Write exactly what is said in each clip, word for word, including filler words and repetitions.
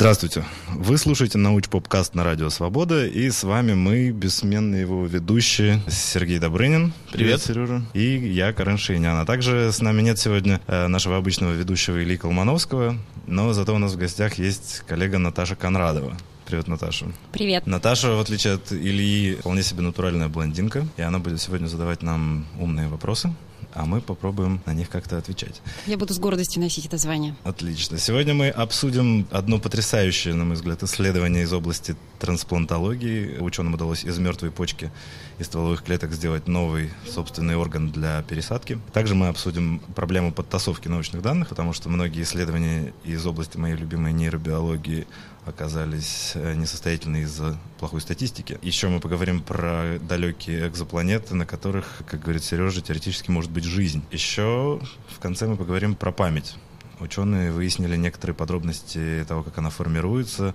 Здравствуйте. Вы слушаете научпопкаст на Радио Свобода, и с вами мы, бессменные его ведущие, Сергей Добрынин. Привет, Привет, Сережа. И я, Карен Шейнян. А также с нами нет сегодня э, нашего обычного ведущего Ильи Колмановского, но зато у нас в гостях есть коллега Наташа Конрадова. Привет, Наташа. Привет. Наташа, в отличие от Ильи, вполне себе натуральная блондинка, и она будет сегодня задавать нам умные вопросы, а мы попробуем на них как-то отвечать. Я буду с гордостью носить это звание. Отлично. Сегодня мы обсудим одно потрясающее, на мой взгляд, исследование из области трансплантологии. Ученым удалось из мертвой почки и стволовых клеток сделать новый собственный орган для пересадки. Также мы обсудим проблему подтасовки научных данных, потому что многие исследования из области моей любимой нейробиологии оказались несостоятельны из-за плохой статистики. Еще мы поговорим про далекие экзопланеты, на которых, как говорит Сережа, теоретически может быть жизнь. Еще в конце мы поговорим про память. Ученые выяснили некоторые подробности того, как она формируется,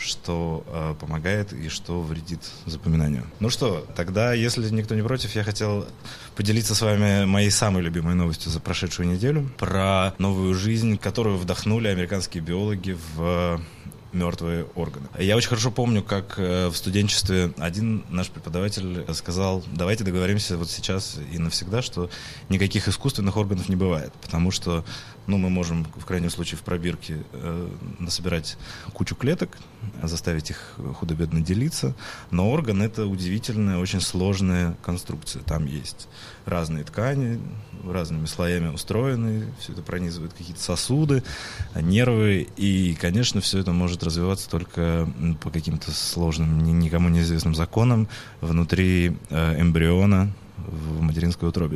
что э, помогает и что вредит запоминанию. Ну что, тогда, если никто не против, я хотел поделиться с вами моей самой любимой новостью за прошедшую неделю про новую жизнь, которую вдохнули американские биологи в мертвые органы. Я очень хорошо помню, как в студенчестве один наш преподаватель сказал: давайте договоримся вот сейчас и навсегда, что никаких искусственных органов не бывает, потому что ну, мы можем в крайнем случае в пробирке э, насобирать кучу клеток, заставить их худо-бедно делиться, но орган — это удивительная, очень сложная конструкция. Там есть разные ткани, разными слоями устроены, все это пронизывает какие-то сосуды, нервы, и, конечно, все это может развиваться только по каким-то сложным, никому неизвестным законам внутри э, эмбриона в материнской утробе.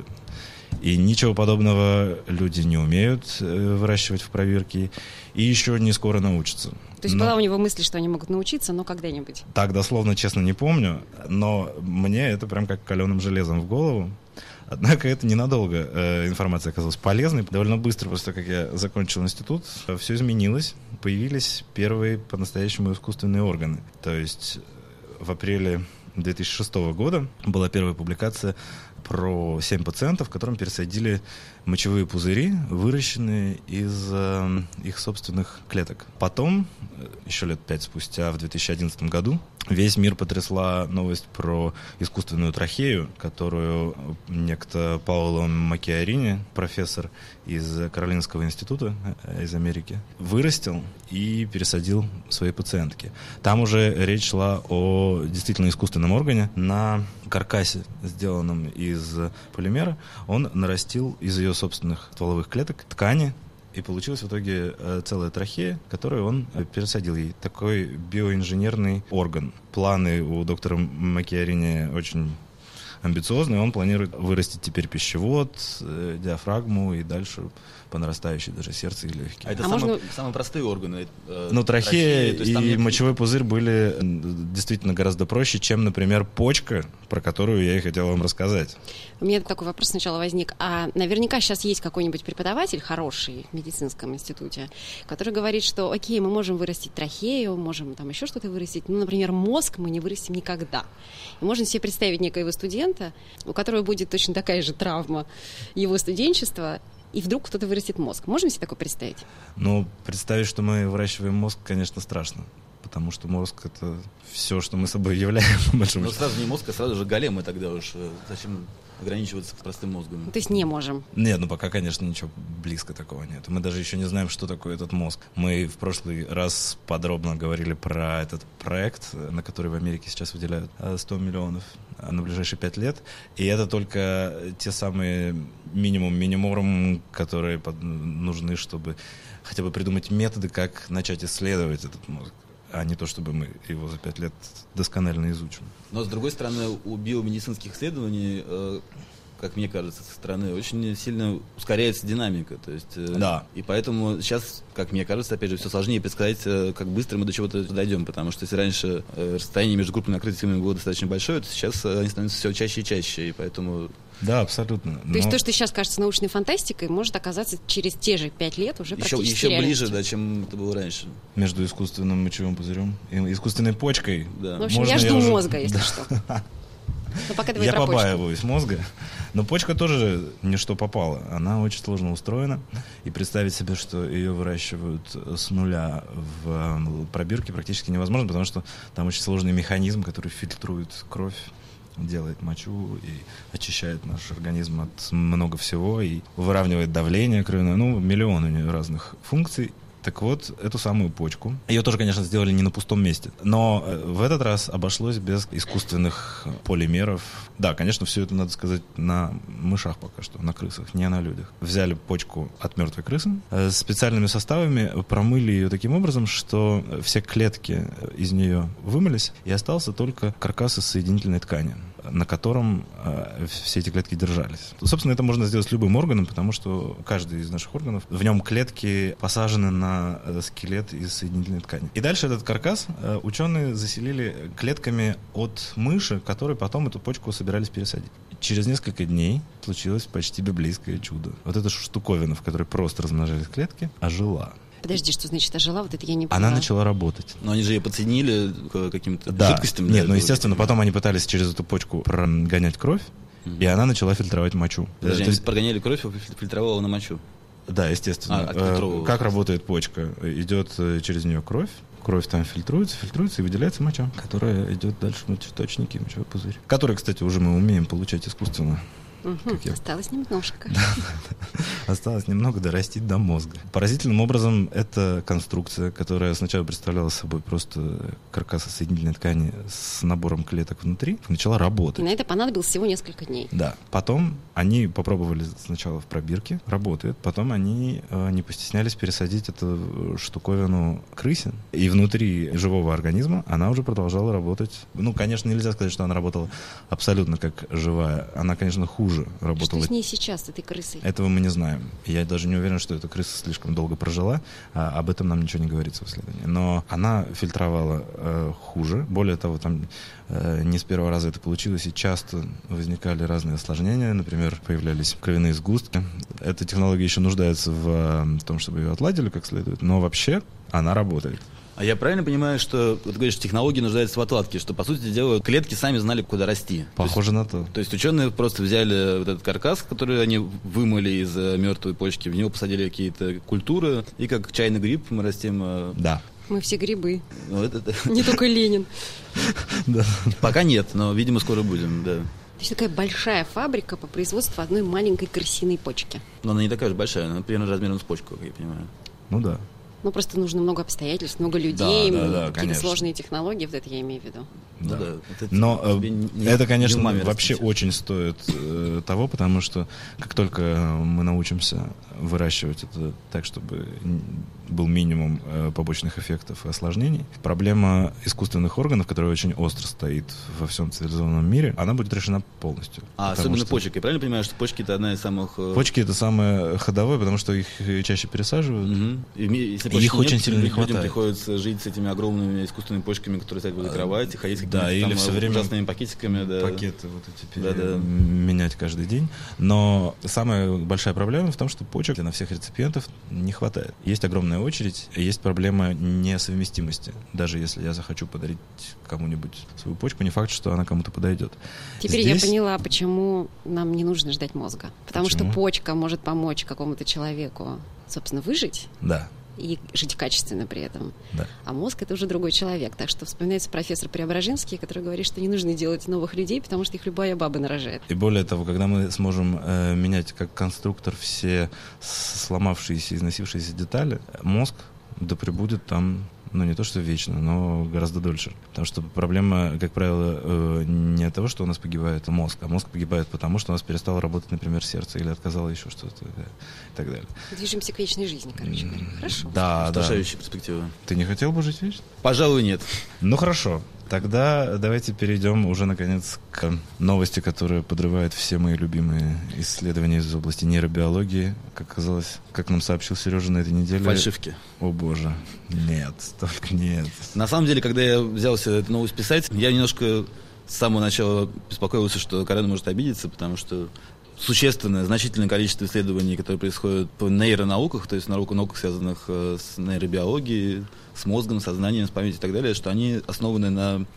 И ничего подобного люди не умеют э, выращивать в пробирке, и еще не скоро научатся. То есть но... была у него мысль, что они могут научиться, но когда-нибудь? Так дословно, честно, не помню, но мне это прям как каленым железом в голову. Однако это ненадолго. Э, информация оказалась полезной. Довольно быстро, после того, как я закончил институт, все изменилось. Появились первые по-настоящему искусственные органы. То есть в апреле две тысячи шестого года была первая публикация про семь пациентов, которым пересадили мочевые пузыри, выращенные из э, их собственных клеток. Потом, еще лет пять спустя, в две тысячи одиннадцатом году, весь мир потрясла новость про искусственную трахею, которую некто Паоло Маккиарини, профессор из Каролинского института из Америки, вырастил и пересадил своей пациентке. Там уже речь шла о действительно искусственном органе. На каркасе, сделанном из полимера, он нарастил из ее собственных стволовых клеток ткани, и получилась в итоге целая трахея, которую он пересадил ей. Такой биоинженерный орган. Планы у доктора Маккиарини очень амбициозные. Он планирует вырастить теперь пищевод, диафрагму и дальше по нарастающей даже сердце и легкие. А это а самые, можно... самые простые органы? Э, ну, трахея, трахея и нет... мочевой пузырь были действительно гораздо проще, чем, например, почка, про которую я и хотел вам рассказать. У меня такой вопрос сначала возник. А наверняка сейчас есть какой-нибудь преподаватель хороший в медицинском институте, который говорит, что окей, мы можем вырастить трахею, можем там еще что-то вырастить, ну, например, мозг мы не вырастим никогда. И можно себе представить некоего студента, у которого будет точно такая же травма его студенчества, и вдруг кто-то вырастет мозг. Можем себе такое представить? Ну, представить, что мы выращиваем мозг, конечно, страшно. Потому что мозг — это все, что мы собой являем. Ну, сразу не мозг, а сразу же големы тогда уж. Зачем ограничиваться простым мозгом? То есть не можем? Нет, ну пока, конечно, ничего близко такого нет. Мы даже еще не знаем, что такое этот мозг. Мы в прошлый раз подробно говорили про этот проект, на который в Америке сейчас выделяют сто миллионов на ближайшие пять лет. И это только те самые минимум минимум, которые нужны, чтобы хотя бы придумать методы, как начать исследовать этот мозг, а не то, чтобы мы его за пять лет досконально изучим. Но, с другой стороны, у биомедицинских исследований, э, как мне кажется, со стороны, очень сильно ускоряется динамика. То есть, э, да. И поэтому сейчас, как мне кажется, опять же, все сложнее предсказать, э, как быстро мы до чего-то дойдем. Потому что если раньше э, расстояние между группами накрытиями было достаточно большое, то сейчас э, они становятся все чаще и чаще. И поэтому... Да, абсолютно. То Но... есть то, что сейчас кажется научной фантастикой, может оказаться через те же пять лет уже еще, практически еще реальностью. ближе, да, чем это было раньше. Между искусственным мочевым пузырем и искусственной почкой. Да. Ну, в общем, Можно я жду я уже... мозга, если да. что. Ну, пока давай Я про почку. побаиваюсь мозга. Но почка тоже не что попало. Она очень сложно устроена. И представить себе, что ее выращивают с нуля в пробирке, практически невозможно, потому что там очень сложный механизм, который фильтрует кровь, делает мочу и очищает наш организм от много всего и выравнивает давление кровяное. Ну, миллион у нее разных функций. Так вот, эту самую почку. Ее тоже, конечно, сделали не на пустом месте. Но в этот раз обошлось без искусственных полимеров. Да, конечно, все это, надо сказать, на мышах пока что, на крысах, не на людях. Взяли почку от мертвой крысы, с специальными составами промыли ее таким образом, что все клетки из нее вымылись, и остался только каркас из соединительной ткани, на котором э, все эти клетки держались. Собственно, это можно сделать с любым органом, потому что каждый из наших органов, в нем клетки посажены на э, скелет из соединительной ткани. И дальше этот каркас э, ученые заселили клетками от мыши, которые потом эту почку собирались пересадить. Через несколько дней случилось почти библейское чудо. Вот эта штуковина, в которой просто размножались клетки, ожила. Подожди, что значит ожила? Вот это я не поняла. Она начала работать. Но они же ее подсоединили к каким-то Да. жидкостям. Нет, да, ну, естественно, потом они пытались через эту почку прогонять кровь, mm-hmm. и она начала фильтровать мочу. Подожди, То есть... они прогоняли кровь, фильтровала на мочу? Да, естественно. А, отфильтровывалась. Как работает почка? Идет через нее кровь, кровь там фильтруется, фильтруется и выделяется моча, которая идет дальше в мочеточники, мочевой пузырь. Который, кстати, уже мы умеем получать искусственно. Угу, я... Осталось немножко. Осталось немного дорастить до мозга. Поразительным образом эта конструкция, которая сначала представляла собой просто каркас соединительной ткани с набором клеток внутри, начала работать. И на это понадобилось всего несколько дней. Да. Потом они попробовали сначала в пробирке, работает. Потом они э, не постеснялись пересадить эту штуковину крысе. И внутри живого организма она уже продолжала работать. Ну, конечно, нельзя сказать, что она работала абсолютно как живая. Она, конечно, хуже работала. Что с ней сейчас, с этой крысой? Этого мы не знаем. Я даже не уверен, что эта крыса слишком долго прожила. А об этом нам ничего не говорится в исследовании. Но она фильтровала э, хуже. Более того, там э, не с первого раза это получилось, и часто возникали разные осложнения. Например, появлялись кровяные сгустки. Эта технология еще нуждается в, в том, чтобы ее отладили как следует. Но вообще она работает. А я правильно понимаю, что ты говоришь, технологии нуждаются в отладке, что, по сути дела, клетки сами знали, куда расти? Похоже то на есть, то. То есть ученые просто взяли вот этот каркас, который они вымыли из мертвой почки, в него посадили какие-то культуры, и как чайный гриб мы растим... Да. Мы все грибы. Ну, это, не только Ленин. Пока нет, но, видимо, скоро будем, да. То есть такая большая фабрика по производству одной маленькой крысиной почки. Но она не такая же большая, она примерно размером с почку, как я понимаю. Ну да. Ну, просто нужно много обстоятельств, много людей, да, да, да, какие-то конечно. сложные технологии, вот это я имею в виду. Да. Ну, да. Это, Но э, не, это, конечно, не вообще растите. очень стоит э, того, потому что как только мы научимся выращивать это так, чтобы был минимум э, побочных эффектов и осложнений, проблема искусственных органов, которая очень остро стоит во всем цивилизованном мире, она будет решена полностью. А особенно что... почек. Я правильно понимаю, что почки — это одна из самых... Почки — это самое ходовое, потому что их чаще пересаживают. Угу. И, если И их нет, очень сильно не людям хватает. приходится жить с этими огромными искусственными почками, которые стоят возле кровати, ходить с Да, или там, все время ужасными пакетиками. Да. Пакеты вот эти Да, да. менять каждый день. Но самая большая проблема в том, что почек на всех реципиентов не хватает. Есть огромная очередь, есть проблема несовместимости. Даже если я захочу подарить кому-нибудь свою почку, не факт, что она кому-то подойдет. Теперь Здесь... я поняла, почему нам не нужно ждать мозга. Потому Почему? что почка может помочь какому-то человеку, собственно, выжить. Да. И жить качественно при этом. Да. А мозг — это уже другой человек. Так что вспоминается профессор Преображенский, который говорит, что не нужно делать новых людей, потому что их любая баба нарожает. И более того, когда мы сможем э, менять как конструктор все сломавшиеся, износившиеся детали, мозг да пребудет там, ну, не то что вечно, но гораздо дольше. Потому что проблема, как правило, э, не от того, что у нас погибает мозг, а мозг погибает потому, что у нас перестало работать, например, сердце, или отказало еще что-то, да, и так далее. Движемся к вечной жизни, короче говоря. Хорошо. Да, да. Устрашающая перспектива. Ты не хотел бы жить вечно? Пожалуй, нет. Ну, хорошо. Тогда давайте перейдем уже, наконец, к новости, которая подрывает все мои любимые исследования из области нейробиологии. Как оказалось, как нам сообщил Сережа на этой неделе... Фальшивки. О, боже. Нет, только нет. На самом деле, когда я взялся эту новость писать, я немножко с самого начала беспокоился, что Карен может обидеться, потому что существенное, значительное количество исследований, которые происходят по нейронауках, то есть наука, науках, связанных с нейробиологией, с мозгом, сознанием, с памятью и так далее, что они основаны на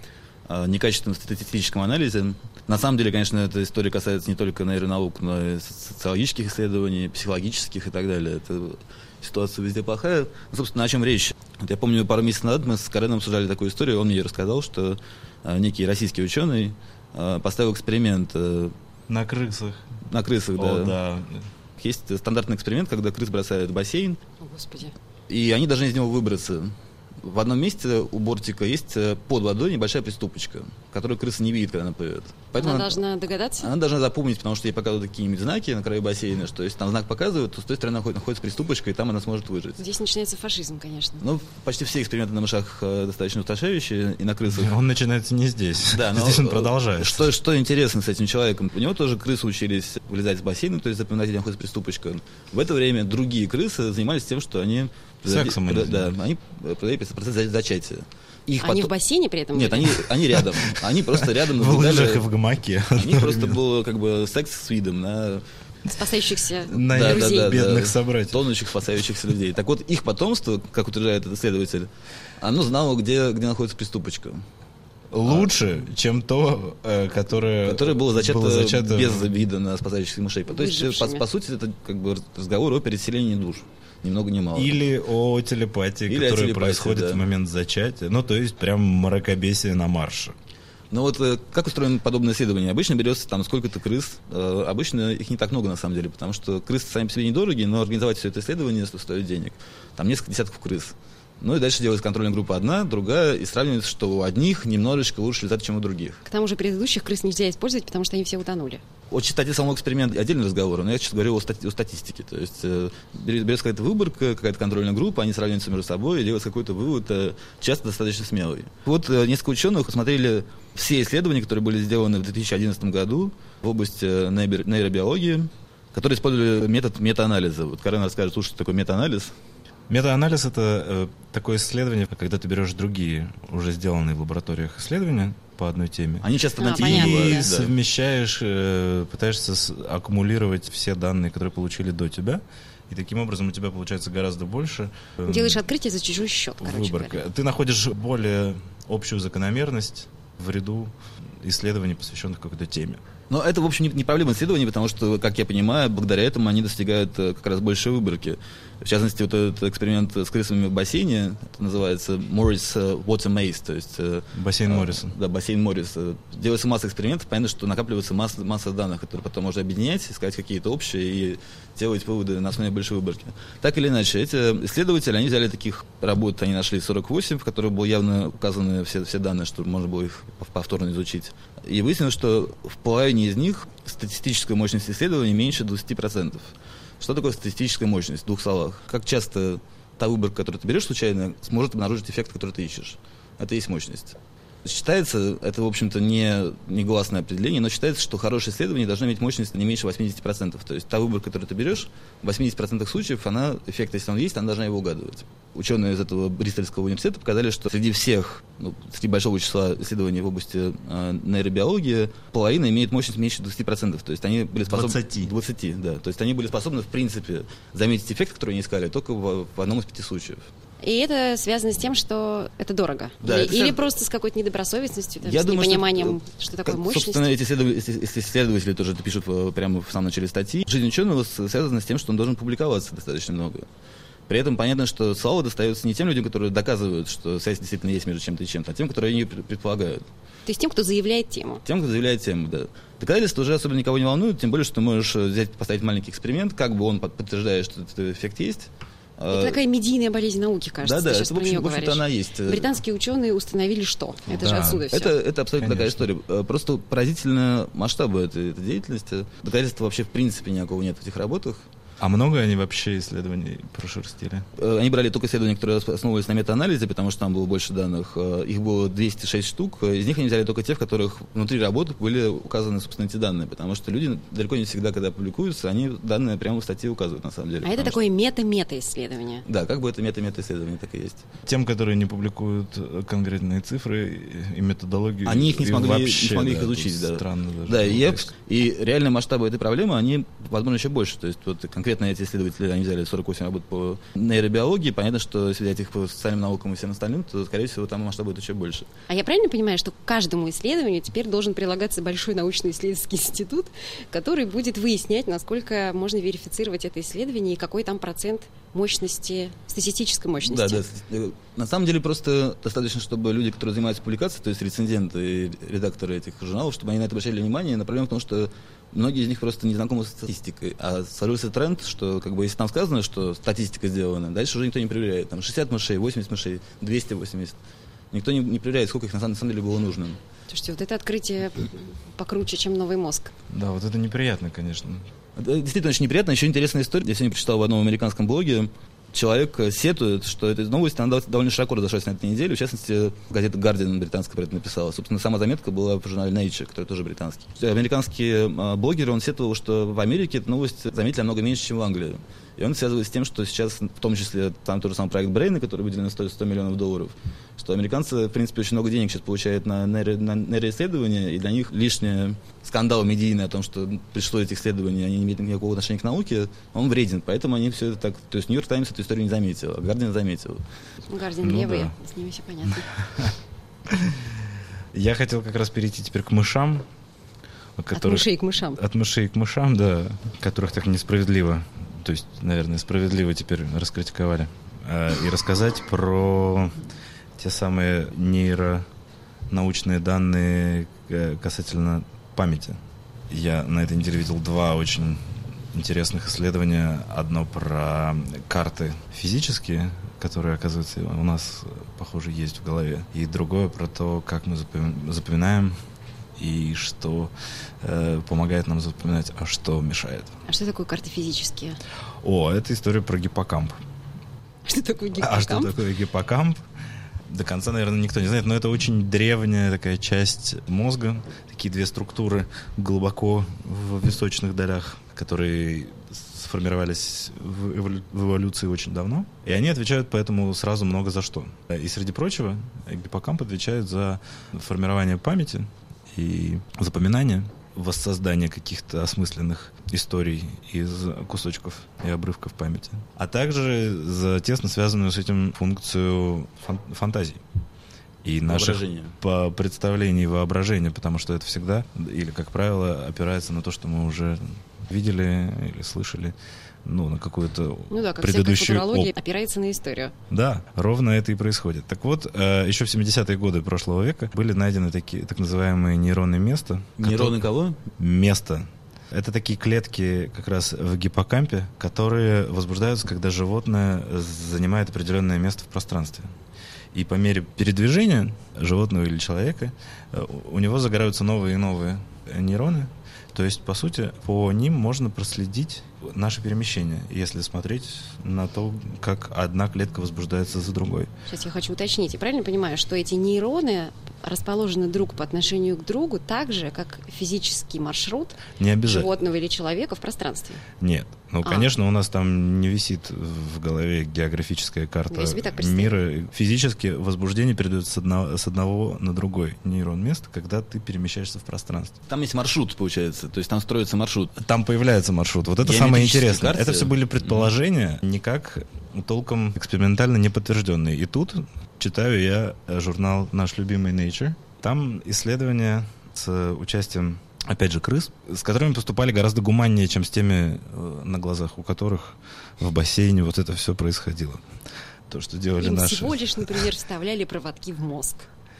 некачественном статистическом анализе. На самом деле, конечно, эта история касается не только нейронаук, но и социологических исследований, психологических и так далее. Это ситуация везде плохая. Ну, собственно, о чем речь? Вот я помню, пару месяцев назад мы с Кареном обсуждали такую историю, он мне рассказал, что а, некий российский ученый а, поставил эксперимент... А, на крысах. На крысах, да. О, да. Есть стандартный эксперимент, когда крыс бросают в бассейн, О, Господи. и они должны из него выбраться. В одном месте у бортика есть под водой небольшая приступочка, которую крыса не видит, когда она плывет. Поэтому она, она должна догадаться? Она должна запомнить, потому что ей показывают какие-нибудь знаки на краю бассейна, что если там знак показывают, то с той стороны находится приступочка, и там она сможет выжить. Здесь начинается фашизм, конечно. Ну, почти все эксперименты на мышах достаточно устрашающие, и на крысах. Он начинается не здесь. Да, но здесь он продолжается. Что, что интересно с этим человеком? У него тоже крысы учились вылезать из бассейна, то есть запоминать, где находится приступочка. В это время другие крысы занимались тем, что они... Сексом они Да, они проводили процесс зачатия. Их они потом... в бассейне при этом? Нет, они, они рядом. Они просто рядом наблюдали. В лыжах и в гамаке. У них просто был как бы секс с видом на... Спасающихся на да, друзей. Да, да, бедных да, собратьев. Тонущих, спасающихся людей. Так вот, их потомство, как утверждает этот исследователь, оно знало, где, где находится приступочка. Лучше, а, чем то, которое, которое было зачато, было зачато без вида на спасающихся мышей. То есть, по, по сути, это как бы разговор о переселении душ. Ни много ни мало. Или о телепатии, Или которая о телепатии, происходит да. в момент зачатия. Ну, то есть, прям мракобесие на марше. Ну вот как устроено подобное исследование? Обычно берется там сколько-то крыс. Обычно их не так много на самом деле, потому что крысы сами по себе недорогие, но организовать все это исследование стоит денег. Там несколько десятков крыс. Ну и дальше делается контрольная группа одна, другая, и сравнивается, что у одних немножечко лучше результат, чем у других. К тому же предыдущих крыс нельзя использовать, потому что они все утонули. О чистоте самого эксперимента отдельный разговор, но я сейчас говорю о, стати- о статистике. То есть э, берется какая-то выборка, какая-то контрольная группа, они сравниваются между собой и делают какой-то вывод, э, часто достаточно смелый. Вот э, несколько ученых посмотрели все исследования, которые были сделаны в две тысячи одиннадцатом году в области э, нейро- нейробиологии, которые использовали метод метаанализа. Вот Карен расскажет, что такое метаанализ. Метаанализ — это э, такое исследование, когда ты берешь другие уже сделанные в лабораториях исследования по одной теме. Они часто а, однотипные и бывают, да. совмещаешь, э, пытаешься с- аккумулировать все данные, которые получили до тебя, и таким образом у тебя получается гораздо больше. Э, Делаешь открытие за чужой счет, короче выборка. говоря. Ты находишь более общую закономерность в ряду исследований, посвященных какой-то теме. Но это, в общем, не, не проблема исследований, потому что, как я понимаю, благодаря этому они достигают э, как раз большей выборки. В частности, вот этот эксперимент с крысами в бассейне, это называется Morris Water Maze, то есть... Э, бассейн э, Морриса. Да, бассейн Морриса. Делается масса экспериментов, понятно, что накапливается масса, масса данных, которые потом можно объединять, искать какие-то общие и делать выводы на основе большой выборки. Так или иначе, эти исследователи, они взяли таких работ, они нашли сорок восемь, в которых было явно указаны все, все данные, чтобы можно было их повторно изучить. И выяснилось, что в половине из них статистическая мощность исследований меньше двадцать процентов. Что такое статистическая мощность? В двух словах. Как часто та выборка, которую ты берешь случайно, сможет обнаружить эффект, который ты ищешь? Это и есть мощность. Считается, это, в общем-то, не негласное определение, но считается, что хорошее исследование должно иметь мощность не меньше восемьдесят процентов. То есть та выборка, которую ты берешь, в восемьдесят процентов случаев, она, эффект, если он есть, она должна его угадывать. Ученые из этого Бристольского университета показали, что среди всех, ну, среди большого числа исследований в области э, нейробиологии, половина имеет мощность меньше двадцати процентов. То есть они были способны... двадцати. двадцати, да. То есть они были способны, в принципе, заметить эффект, который они искали, только в, в одном из пяти случаев. И это связано с тем, что это дорого? Да, или, это или связано... просто с какой-то недобросовестностью, там, Я с думаю, непониманием, что, что такое как, мощность? Собственно, эти исследователи, эти исследователи тоже это пишут прямо в самом начале статьи. Жизнь ученого связана с тем, что он должен публиковаться достаточно много. При этом понятно, что слава достается не тем людям, которые доказывают, что связь действительно есть между чем-то и чем-то, а тем, которые ее предполагают. То есть тем, кто заявляет тему? Тем, кто заявляет тему, да. Доказательства уже особенно никого не волнуют, тем более, что ты можешь взять, поставить маленький эксперимент, как бы он подтверждает, что этот эффект есть. Это такая медийная болезнь науки, кажется. Да, да, ты сейчас это, в общем, про нее в общем-то, говоришь. она есть. Британские ученые установили что? Это Да. же отсюда все. Это, это абсолютно Конечно. такая история. Просто поразительно масштабы этой, этой деятельности. Доказательства вообще в принципе никакого нет в этих работах. А много они вообще исследований прошерстили? Они брали только исследования, которые основывались на метаанализе, потому что там было больше данных. Их было двести шесть штук. Из них они взяли только те, в которых внутри работы были указаны, собственно, эти данные. Потому что люди далеко не всегда, когда публикуются, они данные прямо в статье указывают, на самом деле. А это Потому такое мета-мета-исследование. что- Да, как бы это мета-мета-исследование так и есть. Тем, которые не публикуют конкретные цифры и методологию. Они их не и смогли, вообще, не смогли их да, изучить. тут Да, Странно даже. да, и, я- То есть и реальные масштабы этой проблемы, они, возможно, еще больше. То есть вот конкретно конкретно эти исследователи, они взяли сорок восемь работ по нейробиологии. Понятно, что если взять их по социальным наукам и всем остальным, то, скорее всего, там масштаб будет еще больше. А я правильно понимаю, что к каждому исследованию теперь должен прилагаться большой научно-исследовательский институт, который будет выяснять, насколько можно верифицировать это исследование и какой там процент мощности, статистической мощности? Да, да. На самом деле просто достаточно, чтобы люди, которые занимаются публикацией, то есть рецензенты и редакторы этих журналов, чтобы они на это обращали внимание. Но проблема в том, что многие из них просто не знакомы с статистикой. А сложился тренд, что как бы если там сказано, что статистика сделана, дальше уже никто не проверяет. Там шестьдесят мышей, восемьдесят мышей, двести восемьдесят. Никто не, не проверяет, сколько их на самом, на самом деле было нужно. Слушайте, вот это открытие покруче, чем новый мозг. Да, вот это неприятно, конечно. Это действительно очень неприятно. Еще интересная история. Я сегодня прочитал в одном американском блоге. Человек сетует, что эта новость она довольно широко разошлась на этой неделе. В частности, газета Guardian британская про это написала. Собственно, сама заметка была в журнале Nature, который тоже британский. Американский блогер, он сетовал, что в Америке эту новость заметили намного меньше, чем в Англии. И он связывает с тем, что сейчас, в том числе, там тот же самый проект Brain, который выделен стоит сто миллионов долларов, что американцы, в принципе, очень много денег сейчас получают на, нейро, на нейроисследования, и для них лишний скандал медийный о том, что пришло эти исследования, они не имеют никакого отношения к науке, он вреден. Поэтому они все это так... То есть Нью-Йорк Таймс эту историю не заметил, а Guardian заметил. Guardian ну, левые, да. С ними все понятно. Я хотел как раз перейти теперь к мышам. Которых, от мышей к мышам. От мышей к мышам, да, которых так несправедливо, то есть, наверное, справедливо теперь раскритиковали. И рассказать про те самые нейронаучные данные касательно памяти. Я на этой неделе видел два очень интересных исследования. Одно про карты физические, которые, оказывается, у нас, похоже, есть в голове. И другое про то, как мы запоминаем и что э, помогает нам запоминать, а что мешает. А что такое карты физические? О, это история про гиппокамп. Что такое гиппокамп? А что такое гиппокамп? До конца, наверное, никто не знает, но это очень древняя такая часть мозга, такие две структуры глубоко в височных долях, которые сформировались в, эволю- в эволюции очень давно. И они отвечают поэтому сразу много за что. И среди прочего гиппокамп отвечает за формирование памяти и запоминание, воссоздание каких-то осмысленных историй из кусочков и обрывков памяти, а также за тесно связанную с этим функцию фан- фантазии и наших по представлений воображения, потому что это всегда, или, как правило, опирается на то, что мы уже видели или слышали, ну, на какую-то ну да, как предыдущую... футурология оп... опирается на историю. Да, ровно это и происходит. Так вот, еще в семидесятые годы прошлого века были найдены такие так называемые нейронные места. Нейроны кого? Места. Это такие клетки как раз в гиппокампе, которые возбуждаются, когда животное занимает определенное место в пространстве. И по мере передвижения животного или человека у него загораются новые и новые нейроны. То есть, по сути, по ним можно проследить наше перемещение, если смотреть на то, как одна клетка возбуждается за другой. Сейчас я хочу уточнить. Я правильно понимаю, что эти нейроны расположены друг по отношению к другу так же, как физический маршрут животного или человека в пространстве? Нет. Ну, а. конечно, у нас там не висит в голове географическая карта мира. Физически возбуждение передается с одного, с одного на другой нейрон место, когда ты перемещаешься в пространстве. Там есть маршрут, получается. То есть там строится маршрут. Там появляется маршрут. Вот это самое интересное. Карты. Это все были предположения, mm-hmm. никак толком экспериментально не подтвержденные. И тут читаю я журнал наш любимый Nature. Там исследования с участием, опять же, крыс, с которыми поступали гораздо гуманнее, чем с теми, на глазах у которых в бассейне вот это все происходило. То, что делали Им наши... всего лишь, например, вставляли проводки в мозг.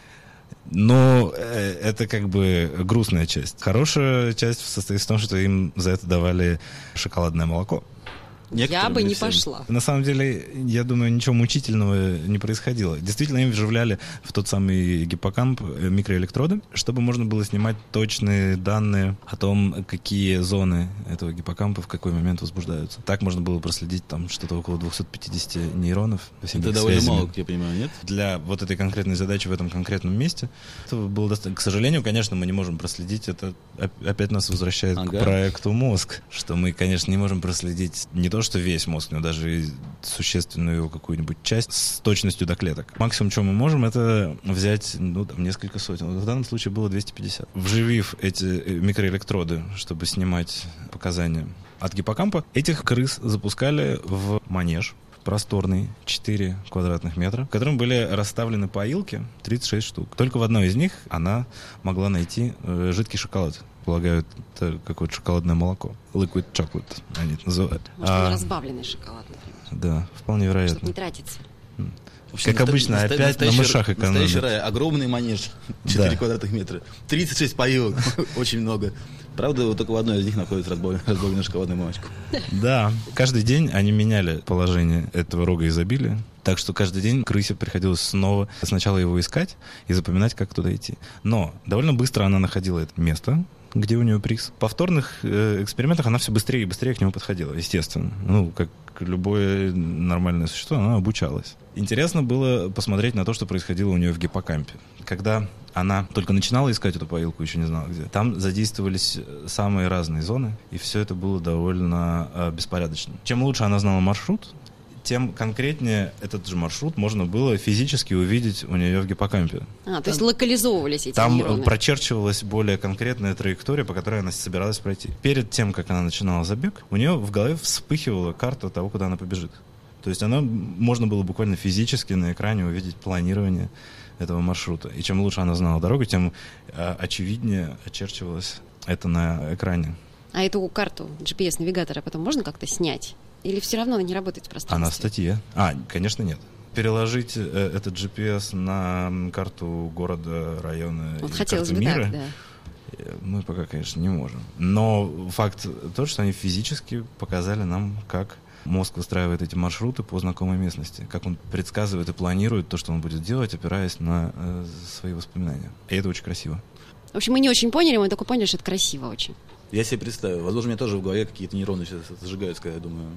Но это как бы грустная часть. Хорошая часть состоит в том, что им за это давали шоколадное молоко. Некоторым я бы не всем. Пошла. На самом деле, я думаю, ничего мучительного не происходило. Действительно, им вживляли в тот самый гиппокамп микроэлектроды, чтобы можно было снимать точные данные о том, какие зоны этого гиппокампа в какой момент возбуждаются. Так можно было проследить там что-то около двести пятьдесят нейронов. Это довольно мало, как я понимаю, нет? Для вот этой конкретной задачи в этом конкретном месте. Это было достаточно. К сожалению, конечно, мы не можем проследить. Это опять нас возвращает ага. к проекту «Мозг», что мы, конечно, не можем проследить не то, что весь мозг, но даже существенную его какую-нибудь часть с точностью до клеток. Максимум, что мы можем, это взять, ну, там, несколько сотен. В данном случае было двести пятьдесят. Вживив эти микроэлектроды, чтобы снимать показания от гиппокампа, этих крыс запускали в манеж просторный, четыре квадратных метра, в котором были расставлены поилки, тридцать шесть штук. Только в одной из них она могла найти э, жидкий шоколад. Полагаю, это какое-то шоколадное молоко. Liquid chocolate они это называют. Может, а, он разбавленный шоколад, например. Да, вполне вероятно. Чтобы не тратиться. общем, как обычно, наста- опять на мышах экономят. Настоящий рай. Огромный манеж, четыре Да. квадратных метра, тридцать шесть поилок, очень много. Правда, вот только в одной из них находится разбавленная шоколадная молочко. Да, каждый день они меняли положение этого рога изобилия. Так что каждый день крысе приходилось снова сначала его искать и запоминать, как туда идти. Но довольно быстро она находила это место, где у нее приз. В повторных э, экспериментах она все быстрее и быстрее к нему подходила, естественно. Ну, как любое нормальное существо, она обучалась. Интересно было посмотреть на то, что происходило у нее в гиппокампе. Когда она только начинала искать эту поилку, еще не знала где, там задействовались самые разные зоны, и все это было довольно э, беспорядочно. Чем лучше она знала маршрут, тем конкретнее этот же маршрут можно было физически увидеть у нее в гиппокампе. А, то есть локализовывались эти Там нейроны. прочерчивалась более конкретная траектория, по которой она собиралась пройти. Перед тем, как она начинала забег, у нее в голове вспыхивала карта того, куда она побежит. То есть она, можно было буквально физически на экране увидеть планирование этого маршрута. И чем лучше она знала дорогу, тем э, очевиднее очерчивалось это на экране. А эту карту джи пи эс-навигатора потом можно как-то снять? Или все равно она не работает в пространстве? А на статье? А, конечно, нет. Переложить э, этот джи пи эс на карту города, района Вот и хотелось карту бы мира так, да. э, мы пока, конечно, не можем. Но факт тот, что они физически показали нам, как мозг выстраивает эти маршруты по знакомой местности, как он предсказывает и планирует то, что он будет делать, опираясь на э, свои воспоминания. И это очень красиво. В общем, мы не очень поняли, мы только поняли, что это красиво очень. Я себе представил. Возможно, у меня тоже в голове какие-то нейроны сейчас зажигаются, когда я думаю.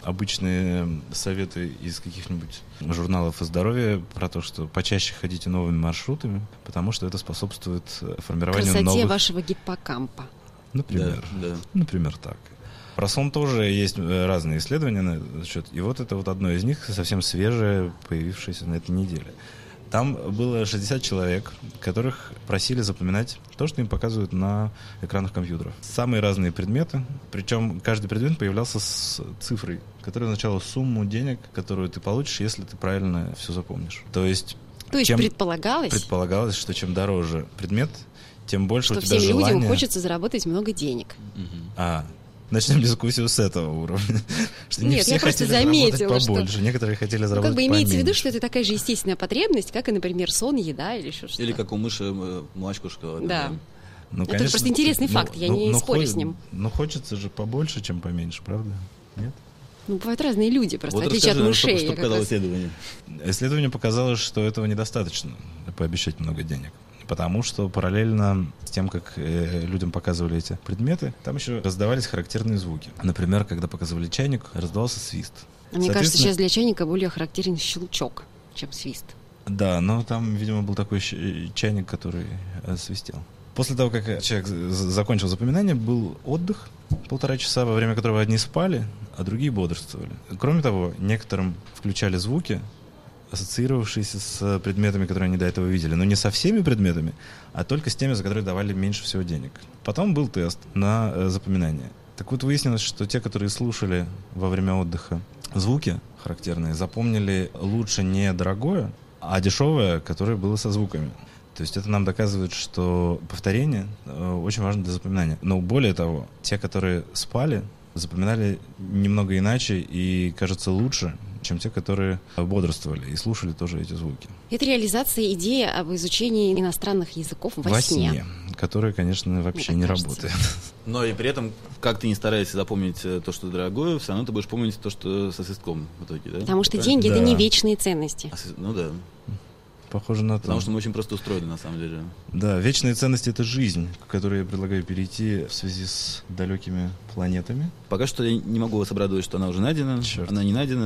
Обычные советы из каких-нибудь журналов о здоровье про то, что почаще ходите новыми маршрутами, потому что это способствует формированию Красоте новых... вашего гиппокампа. Например. Да, да. Например, так. Про сон тоже есть разные исследования на этот счет. И вот это вот одно из них, совсем свежее, появившееся на этой неделе. Там было шестьдесят человек, которых просили запоминать то, что им показывают на экранах компьютеров. Самые разные предметы, причем каждый предмет появлялся с цифрой, которая означала сумму денег, которую ты получишь, если ты правильно все запомнишь. То есть, То есть чем предполагалось, предполагалось, что чем дороже предмет, тем больше что у тебя всем желание... людям хочется заработать много денег. А, начнем дискуссию с этого уровня. Что не Нет, все я просто хотели заметила, заработать побольше, что- некоторые хотели Ну, заработать как бы имеется в виду, поменьше. что это такая же естественная потребность, как и, например, сон, еда или еще что-то. Или как у мыши э, молочко шоколад. Да. Ну, Это просто интересный ну, факт, я ну, не ну, спорю хо- с ним. Но хочется же побольше, чем поменьше, правда? Нет? Ну, бывают разные люди, просто Вот в отличие от расскажи, мышей. что, что я как показало раз- исследование. Исследование показало, что этого недостаточно, пообещать много денег. Потому что параллельно с тем, как э, людям показывали эти предметы, там еще раздавались характерные звуки. Например, когда показывали чайник, раздавался свист. А мне кажется, Соответственно- сейчас для чайника более характерен щелчок, чем свист. Да, но там, видимо, был такой щ- чайник, который э, свистел. После того, как человек з- закончил запоминание, был отдых полтора часа, во время которого одни спали, а другие бодрствовали. Кроме того, некоторым включали звуки, ассоциировавшиеся с предметами, которые они до этого видели. Но не со всеми предметами, а только с теми, за которые давали меньше всего денег. Потом был тест на э, запоминание. Так вот, выяснилось, что те, которые слушали во время отдыха звуки характерные, запомнили лучше не дорогое, а дешевое, которое было со звуками. То есть это нам доказывает, что повторение э, очень важно для запоминания. Но более того, те, которые спали, запоминали немного иначе и, кажется, лучше, чем те, которые бодрствовали и слушали тоже эти звуки. Это реализация идеи об изучении иностранных языков во, Во сне. сне, которые, конечно, вообще так не кажется. работают. Но и при этом, как ты не стараешься запомнить э, то, что дорогое, все равно ты будешь помнить то, что со свистком в итоге, да? Потому что Правильно? деньги это Да. не вечные ценности. А свист- Ну да. Похоже на то. Потому что мы очень просто устроены, на самом деле. Да, вечные ценности — это жизнь, к которой я предлагаю перейти в связи с далекими планетами. Пока что я не могу вас обрадовать, что она уже найдена. Черт. Она не найдена.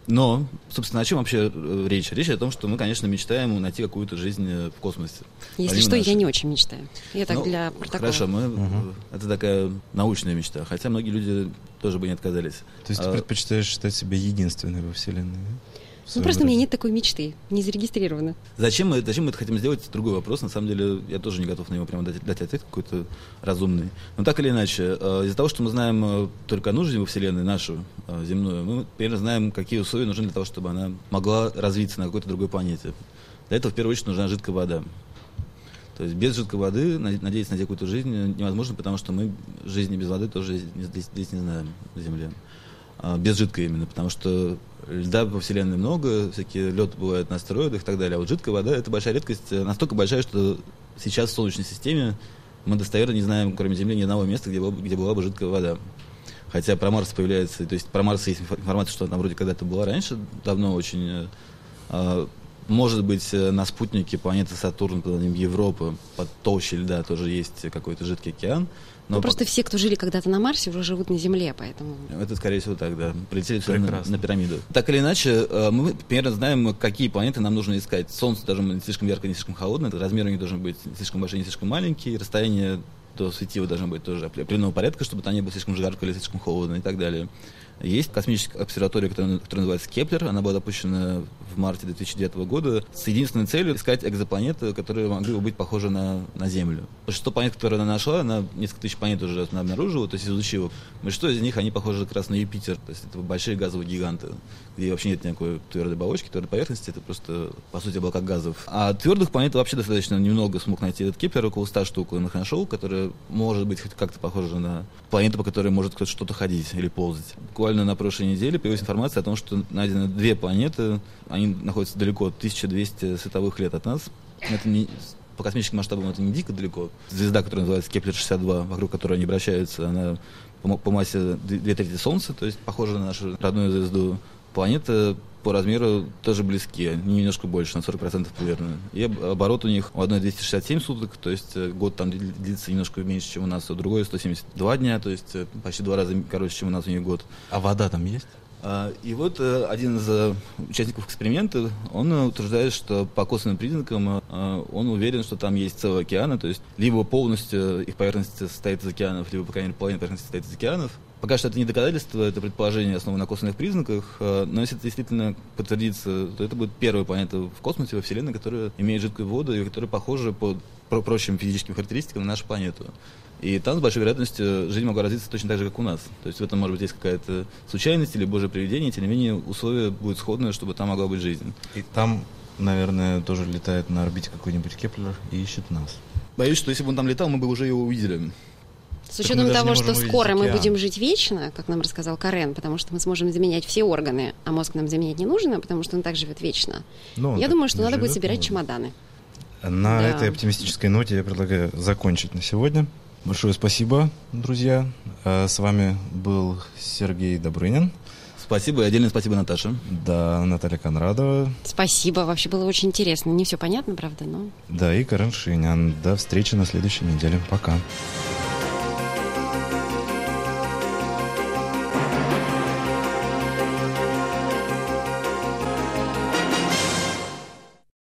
Но, собственно, о чем вообще речь? Речь о том, что мы, конечно, мечтаем найти какую-то жизнь в космосе. Если что, нашей. Я не очень мечтаю. Я так ну, для протокола. Хорошо, мы, угу. это такая научная мечта, хотя многие люди тоже бы не отказались. То есть а, ты предпочитаешь считать себя единственной во Вселенной? Ну, просто у меня нет такой мечты, не зарегистрировано. Зачем мы, зачем мы это хотим сделать, это другой вопрос. На самом деле, я тоже не готов на него прямо дать, дать ответ какой-то разумный. Но так или иначе, из-за того, что мы знаем только одну жизнь во Вселенной, нашу, земную, мы примерно знаем, какие условия нужны для того, чтобы она могла развиться на какой-то другой планете. Для этого, в первую очередь, нужна жидкая вода. То есть без жидкой воды надеяться на какую-то жизнь невозможно, потому что мы жизни без воды тоже здесь, здесь не знаем на Земле. Без жидкой именно, потому что льда во Вселенной много, всякие лед бывает на астероидах и так далее. А вот жидкая вода — это большая редкость, настолько большая, что сейчас в Солнечной системе мы достоверно не знаем, кроме Земли, ни одного места, где была, где была бы жидкая вода. Хотя про Марс появляется, то есть про Марс есть информация, что она вроде когда-то была раньше, давно очень. Может быть, на спутнике планеты Сатурн под названием Европа, под толщей льда тоже есть какой-то жидкий океан. Но ну, просто по... все, кто жили когда-то на Марсе, уже живут на Земле, поэтому... Это, скорее всего, так, да. Прилетели сюда на, на пирамиду. Так или иначе, мы примерно знаем, какие планеты нам нужно искать. Солнце должно быть не слишком яркое, не слишком холодное, размеры не должны быть не слишком большие, не слишком маленькие, расстояние до светила должно быть тоже определенного порядка, чтобы там не было слишком жарко или слишком холодно и так далее. Есть космическая обсерватория, которая, которая называется Кеплер. Она была запущена в марте две тысячи девятого года с единственной целью искать экзопланеты, которые могли бы быть похожи на, на Землю. Большинство планет, которые она нашла, она несколько тысяч планет уже обнаружила, то есть изучила. Большинство из них, они похожи как раз на Юпитер. То есть это большие газовые гиганты, где вообще нет никакой твердой оболочки, твердой поверхности. Это просто, по сути, облака газов. А твердых планет вообще достаточно немного смог найти этот Кеплер, около ста штук он их нашел, которые, может быть, хоть как-то похожи на планету, по которой может кто-то что-то ходить или ползать. Буквально на прошлой неделе появилась информация о том, что найдены две планеты, они находятся далеко, тысяча двести световых лет от нас. Это не, по космическим масштабам это не дико далеко. Звезда, которая называется Кеплер шестьдесят два, вокруг которой они вращаются, она по, по массе две трети Солнца, то есть похожа на нашу родную звезду. Планеты по размеру тоже близки, они немножко больше, на сорок процентов примерно. И оборот у них у одной двести шестьдесят семь суток, то есть год там длится немножко меньше, чем у нас, у другой сто семьдесят два дня, то есть почти два раза короче, чем у нас у них год. А вода там есть? И вот один из участников эксперимента, он утверждает, что по косвенным признакам он уверен, что там есть целые океаны, то есть либо полностью их поверхность состоит из океанов, либо, по крайней мере, половина поверхности состоит из океанов. Пока что это не доказательство, это предположение, основано на косвенных признаках, но если это действительно подтвердится, то это будет первая планета в космосе, во Вселенной, которая имеет жидкую воду и которая похожа по прочим физическим характеристикам на нашу планету. И там с большой вероятностью жизнь могла развиться точно так же, как у нас. То есть в этом, может быть, есть какая-то случайность или божье привидение, тем не менее условия будут сходные, чтобы там могла быть жизнь. И там, наверное, тоже летает на орбите какой-нибудь Кеплер и ищет нас. Боюсь, что если бы он там летал, мы бы уже его увидели. С учетом того, что скоро мы будем жить вечно, как нам рассказал Карен, потому что мы сможем заменять все органы, а мозг нам заменять не нужно, потому что он так живет вечно. Ну, я думаю, что надо будет собирать можно. чемоданы. На да. этой оптимистической ноте я предлагаю закончить на сегодня. Большое спасибо, друзья. С вами был Сергей Добрынин. Спасибо, и отдельное спасибо Наташе. Да, Наталья Конрадова. Спасибо, вообще было очень интересно. Не все понятно, правда, но... Да, и Карен Шинян. До встречи на следующей неделе. Пока.